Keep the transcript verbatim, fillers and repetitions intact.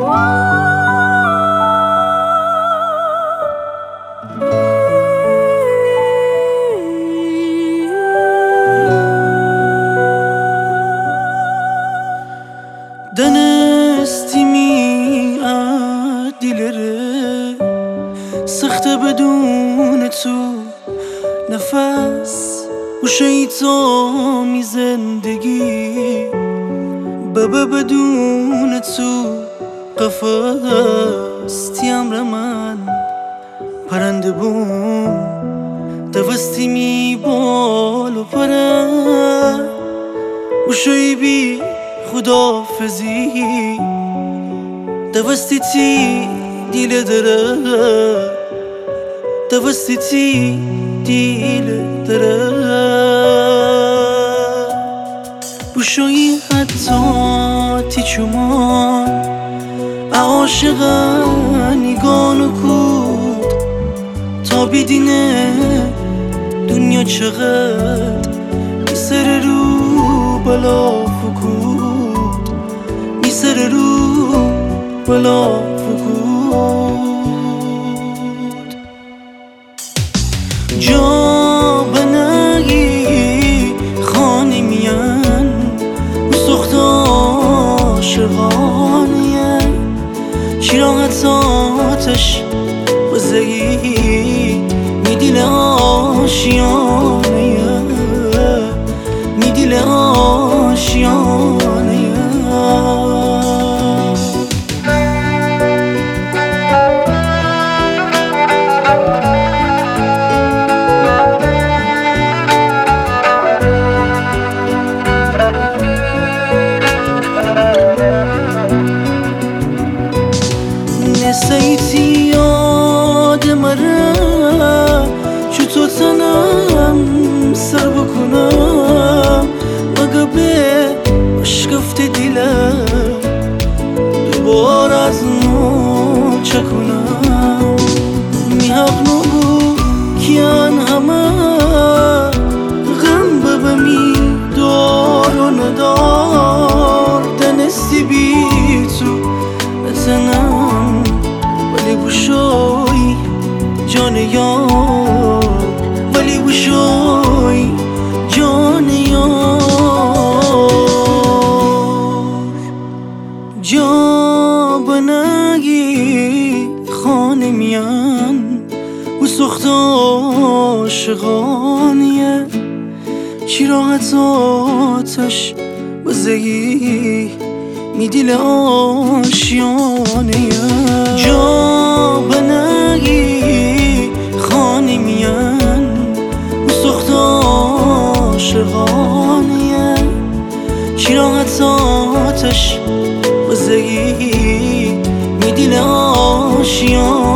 دنستی می عدیلره سخته بدون تو نفس و شیطانی زندگی بابا بدون تو قفص تیامر من پرنده بوم دوستی می بال و پره و شیبی خدافزی دوستی تی دیل دره دوستی تی دیل دره بوشوی حتی تی چمان عاشقانی گانو کود تا بیدینه دنیا چقدر میسر رو بلا فکود میسر رو بلا فکود جا بنگی خانی میان و سخت عاشقانیه چراغت آتش بزگی میدیل آشیانه میدیل آشیانه نسیتی یاد مره چو تو تنم سر بکنم مگه به اشکفت دیلم دوبار از نو چکنم میحق نبو کیان همه غم ببمی دار و ندار دنستی بی تو بزنم ولی بوشوی جان یار ولی بوشوی جان یار جا بنگی خانه میان و سخت عاشقانیه چراغت آتش بزگی میدیل آشیانه جا بنگی خانی میان و سخت عاشقانیه چراغت آتش بزگی میدیل آشیانه